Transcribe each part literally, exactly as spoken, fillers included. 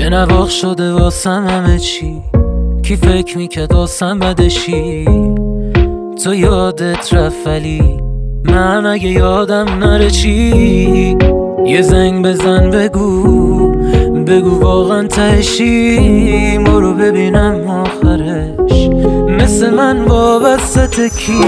یه نواخ شده واسم همه چی، کی فکر میکرد واسم بدشی. تو یادت رفت ولی من اگه یادم نره چی. یه زنگ بزن بگو بگو واقعا تهشی. برو ببینم آخرش مثل من وابسته کی.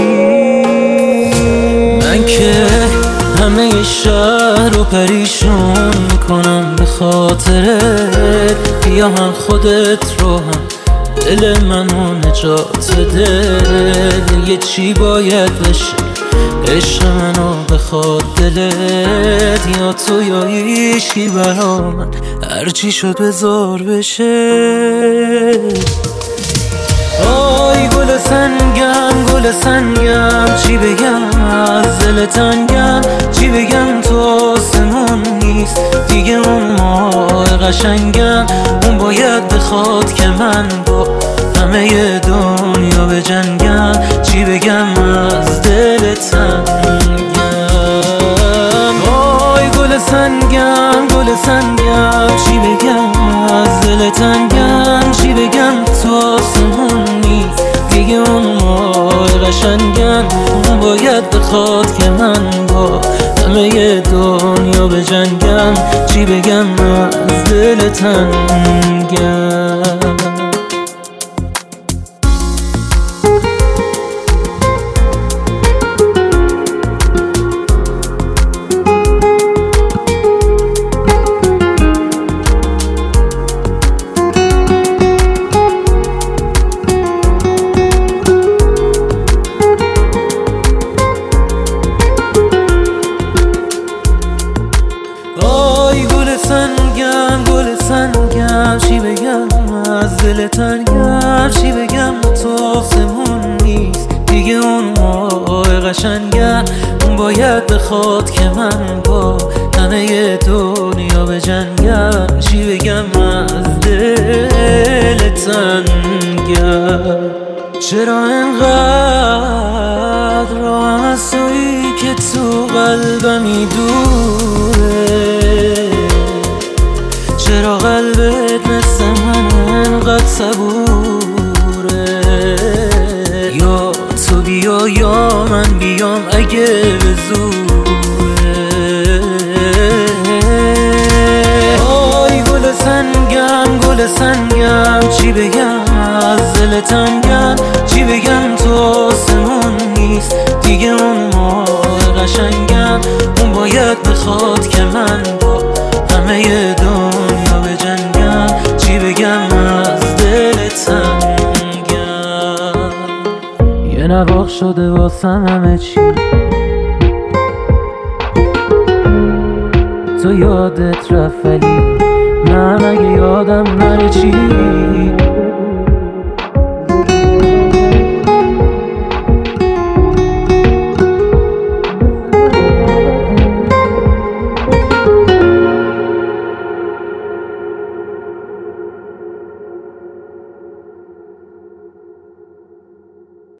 من که همه شهر رو پریشون میکنم به خاطرت. بیا هم خودت رو هم دل منو نجات بده. یه چی باید بشه عشق منو بخواد دلت. یا تو یا هیچکی برا من، هرچی شد بذار بشه. آی گل سنگم گل سنگم، چی بگم از دل تنگم. چی بگم تو آسمون نیست دیگه اون ماه قشنگم. اون باید بخواد که من با همه دنیا بجنگم. چی بگم از دل تنگم. آی گل سنگم گل سنگم، چی بگم از دل تنگم. چی بگم تو آسمون نیست دیگه اون ماه قشنگم. اون باید بخواد که من با همه دنیا بجنگم. چی بگم از دل تنگم. سنگم گل سنگم، چی بگم از دل تنگم. چی بگم تو آسمون نیست دیگه اون ماه قشنگم. اون باید بخواد که من با همه دنیا بجنگم. چی بگم از دل تنگم. چرا انقدر راهم از تویی که تو قلبمی دوره. چرا قلبت مثل من انقدر صبوره. یا تو بیا یا من بیام اگه به زوره. آی گل سنگم گل سنگم، چی بگم از دل تنگم. چی بگم تو آسمون نیست دیگه اون ماه قشنگم. اون باید بخواد که من با همه دنیا بجنگم. چی بگم از دل تنگم. یه نواخ شده واسم همه چی، تو یادت رفت ولی من اگه یادم نره چی.